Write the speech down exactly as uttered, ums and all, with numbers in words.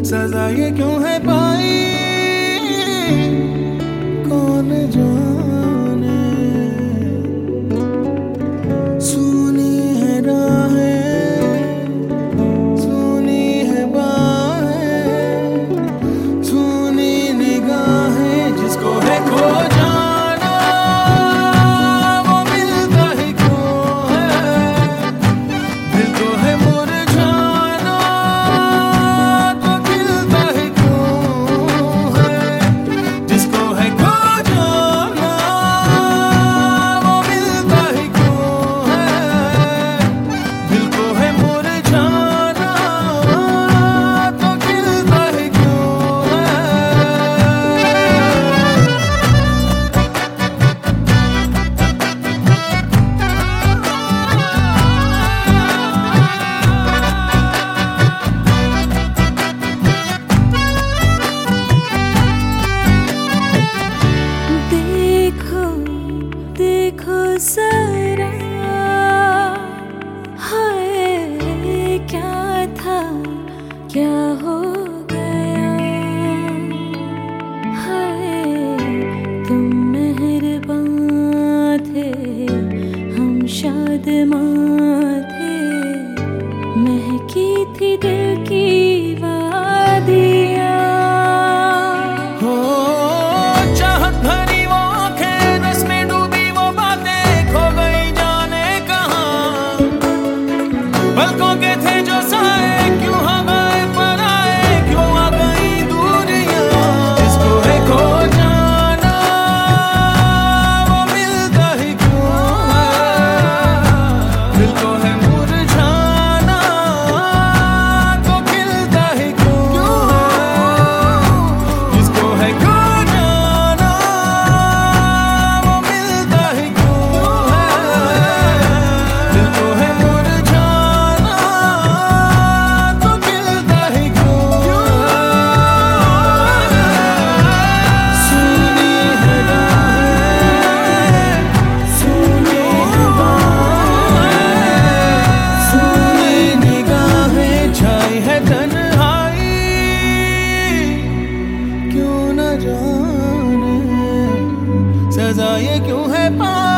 सजा ये क्यों है पाई कौन जाने। सुनी है राहें सुनी है बाहें सुनी निगाहें जिसको है खो जाना वो मिलता ही क्यों है। दिल को है मुरझाना तो खिलता ही क्यों है। जिसको है खो जाना वो मिलता ही क्यों है। दिल को है मुरझाना तो खिलता ही क्यों है। देखो देखो जरा हाय क्या था क्या हो गया। हाय तुम मेहरबान थे हम शादमां थे। महकी थी दिल की वादियाँ। हो चाहत भरी वो आंखें रस में डूबी वो बातें खो गई जाने कहाँ। पलकों के थे जो साए क्यों हवाएं पर आए क्यों आ गई दूरियां। जिसको है खो जाना वो मिलता ही क्यों है। दिल को है मुरझाना तो खिलता ही क्यों है। जिसको है खो जाना वो मिलता ही क्यों है। दिल को है मुरझाना तो खिलता ही क्यों है। सुनी है राहें सुनी है बाहें सुनी निगाहें छाई है तन्हाई क्यों न जाने। सजा ये क्यों है पाई